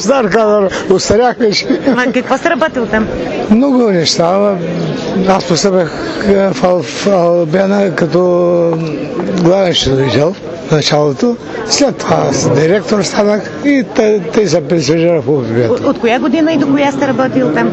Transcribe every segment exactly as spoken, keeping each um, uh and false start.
стар кадър, устарях вече. Ма какво сте работил там? Много неща. Аз постъпих в Албена като главен счетоводител в началото. След това директор станах и те, те се пенсионираха в Албена. От, от коя година и до коя сте работил там?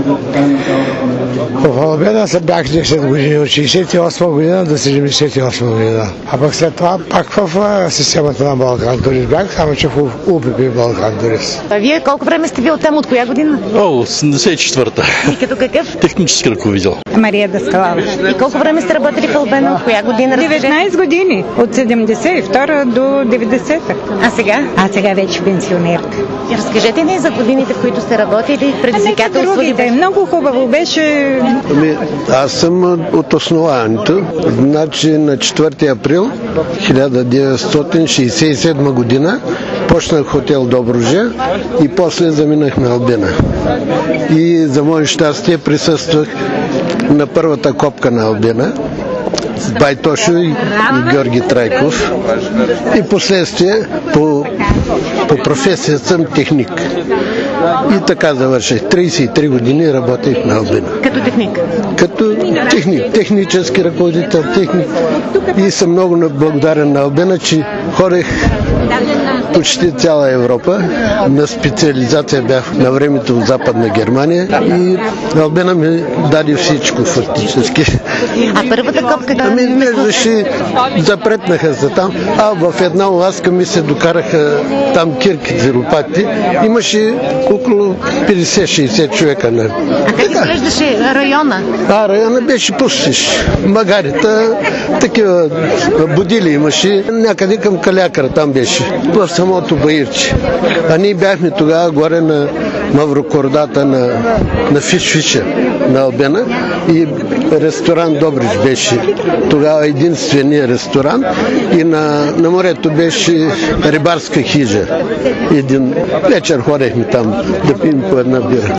В Албена се бях десет години, от шейсет и осма година до седемдесет и осма година. А пък след това пак в системата на Балкан Турист бях, само че в УПП Балкан Турист. А вие колко време сте бил там? От коя година? О, осемдесет и четвърта. И като какъв? Технически ръководител. Мария Даскалова. И колко време сте работили в Албена? От коя година? деветнайсет години. От седемдесет и втора до деветдесета. А сега? А сега вече пенсионерка. И разкажете ни за годините, в които сте работили, предизвикателство ли беше? Много хубаво беше. Ами, аз съм от основанието. Значи на четвърти април хиляда деветстотин шейсет и седма година почнах хотел Добруджа и после заминахме Албена. И за мое щастие присъствах на първата копка на Албена с Байтошо и, и Георги Трайков. И последствие по, по професия съм техник. И така завърших. трийсет и три години работех на Албена. Като техник? Като техник, технически ръководител, техник. И съм много благодарен на Албена, че ходех почти цяла Европа. На специализация бях на времето в Западна Германия и Албена ми даде всичко фактически. А първата копка? Ами виждаше, запретнаха се там, а в една ласка ми се докараха там кирките, лопати. Имаше около петдесет-шейсет човека. А как изглеждаше района? А, района беше пустиш. Магарите, такива будили имаше. Някъде към Калякара там беше. В самото Баирче. А ние бяхме тогава горе на Маврокордата на, на Фиш-Фиша на Албена и ресторант Добрич беше тогава единствения ресторант и на, на морето беше рибарска хижа. Един вечер ходехме там да пием по една бира.